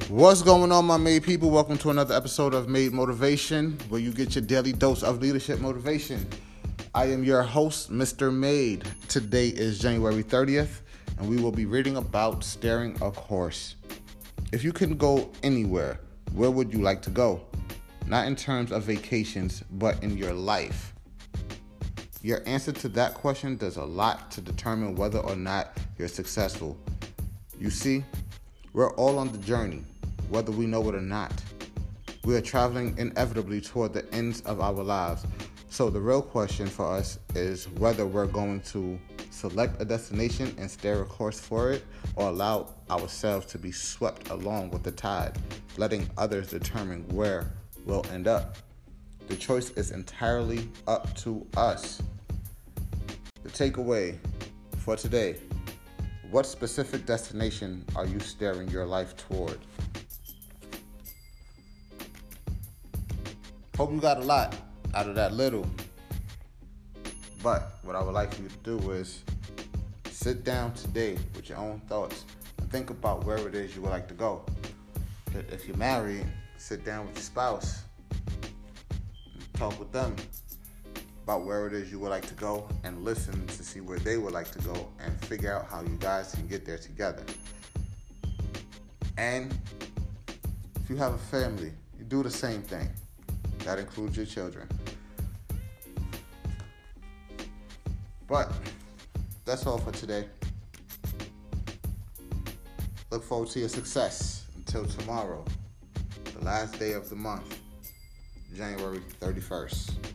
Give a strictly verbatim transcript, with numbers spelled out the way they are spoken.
What's going on, my made people? Welcome to another episode of Made Motivation, where you get your daily dose of leadership motivation. I am your host, Mister Made. Today is January thirtieth, and we will be reading about steering a course. If you can go anywhere, where would you like to go? Not in terms of vacations, but in your life. Your answer to that question does a lot to determine whether or not you're successful. You see, we're all on the journey, whether we know it or not. We are traveling inevitably toward the ends of our lives. So the real question for us is whether we're going to select a destination and steer a course for it, or allow ourselves to be swept along with the tide, letting others determine where we'll end up. The choice is entirely up to us. The takeaway for today: what specific destination are you steering your life toward? Hope you got a lot out of that little. But what I would like you to do is sit down today with your own thoughts and think about where it is you would like to go. If you're married, sit down with your spouse and talk with them about where it is you would like to go, and listen to see where they would like to go, and figure out how you guys can get there together. And if you have a family, you do the same thing. That includes your children. But that's all for today. Look forward to your success until tomorrow, the last day of the month, January thirty-first.